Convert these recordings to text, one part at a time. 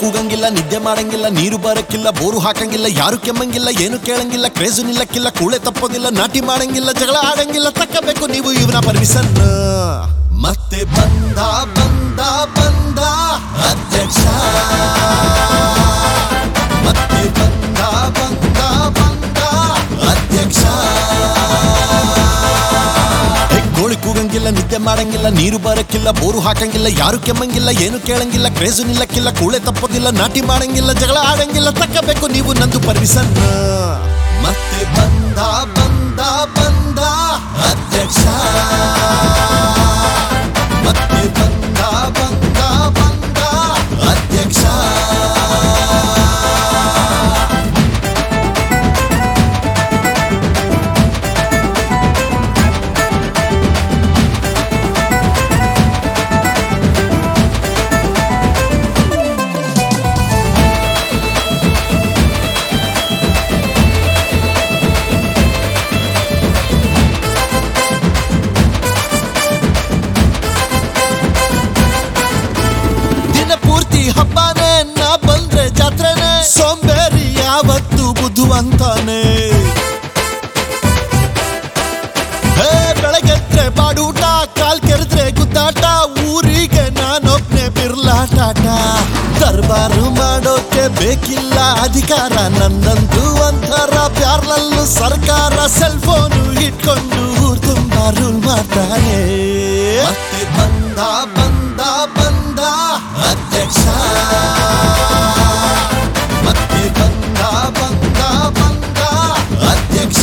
ಕೂಗಂಗಿಲ್ಲ ನಿದ್ದೆ ಮಾಡಂಗಿಲ್ಲ ನೀರು ಬರಕ್ಕಿಲ್ಲ ಬೋರು ಹಾಕಂಗಿಲ್ಲ ಯಾರು ಕೆಮ್ಮಂಗಿಲ್ಲ ಏನು ಕೇಳಂಗಿಲ್ಲ ಕ್ರೇಜು ನಿಲ್ಲಕ್ಕಿಲ್ಲ ಕೂಳೆ ತಪ್ಪೋದಿಲ್ಲ ನಾಟಿ ಮಾಡಂಗಿಲ್ಲ ಜಗಳ ಆಡಂಗಿಲ್ಲ ತಕ್ಕಬೇಕು ನೀವು ಇವನ ಪರ್ಮಿಷನ್ ಮತ್ತೆ ಬಂದ ಬಂದ ಬಂದ ಅಧ್ಯಕ್ಷ ಮತ್ತೆ ಬಂದ ಬಂದ ಬಂದ ಅಧ್ಯಕ್ಷ ಗೋಳಿ ಕೂಗಂಗಿಲ್ಲ ನಿದ್ದೆ ಮಾಡಂಗಿಲ್ಲ ನೀರು ಬರಕ್ಕಿಲ್ಲ ಬೋರು ಹಾಕಂಗಿಲ್ಲ ಯಾರು ಕೆಮ್ಮಂಗಿಲ್ಲ ಏನು ಕೇಳಂಗಿಲ್ಲ ಕ್ರೇಜು ನಿಲ್ಲಕ್ಕಿಲ್ಲ ಕೂಳೆ ತಪ್ಪೋದಿಲ್ಲ ನಾಟಿ ಮಾಡಂಗಿಲ್ಲ ಜಗಳ ಆಡಂಗಿಲ್ಲ ತಕ್ಕಬೇಕು ನೀವು ನಂದು ಪರ್ಮಿಷನ್ ಮತ್ತೆ ಬಂದ ಬಂದ ಬಂದ ಅಧ್ಯಕ್ಷ ಮತ್ತೆ ಬಂದ ಬಂದ ಬಂದ ಅಧ್ಯಕ್ಷ ಹಬ್ಬನೇ ನಾ ಬಂದ್ರೆ ಜಾತ್ರೆನೆ ಸೋಂಬೇರಿ ಯಾವತ್ತು ಬುದ್ಧುವಂತಾನೆ ಬೆಳಗ್ಗೆದ್ರೆ ಬಾಡೂಟ ಕಾಲ್ ಕೆರೆದ್ರೆ ಗುದ್ದಾಟ ಊರಿಗೆ ನಾನೊಬ್ನೇ ಬಿರ್ಲಾಟಾಟ ದರ್ಬಾರು ಮಾಡೋಕೆ ಬೇಕಿಲ್ಲ ಅಧಿಕಾರ ನನ್ನಂತೂ ಒಂಥರ ಪ್ಯಾರ್ಲಲ್ಲೂ ಸರ್ಕಾರ ಸೆಲ್ ಫೋನು ಇಟ್ಕೊಂಡು ಊರ್ ತುಂಬಾ ರೂಲ್ ಮಾಡ್ತಾನೆ ಮತ್ತೆ ಬಂದ ಬಂದ ಬಂದ ಅಧ್ಯಕ್ಷ ಮತ್ತೆ ಬಂದ ಬಂದ ಬಂದ ಅಧ್ಯಕ್ಷ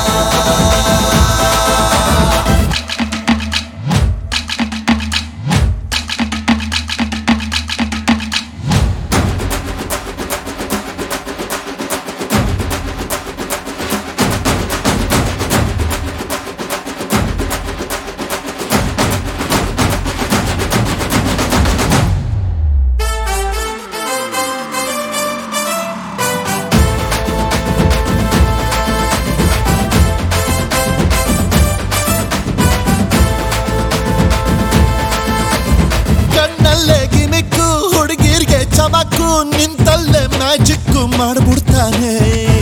ಹುಡುಗಿರ್ಗೆ ಚಮಕು ನಿಂತಲ್ಲೇ ಮ್ಯಾಜಿಕ್ ಮಾಡ್ಬಿಡ್ತಾನೆ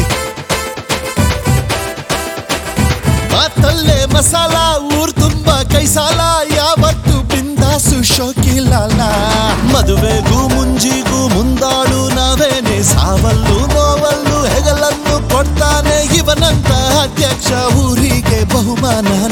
ಮಾತಲ್ಲೇ ಮಸಾಲ ಊರ್ ತುಂಬಾ ಕೈ ಸಾಲ ಯಾವತ್ತು ಬಿಂದಾಸು ಶೋಕಿಲ್ಲ ಮದುವೆಗೂ ಮುಂಜಿಗೂ ಮುಂದಾಳು ನಾವೇನೆ ಸಾವಲ್ಲೂ ನೋವಲ್ಲೂ ಹೆಗಲನ್ನು ಕೊಡ್ತಾನೆ ಇವನಂತ ಅಧ್ಯಕ್ಷ ಊರಿಗೆ ಬಹುಮಾನ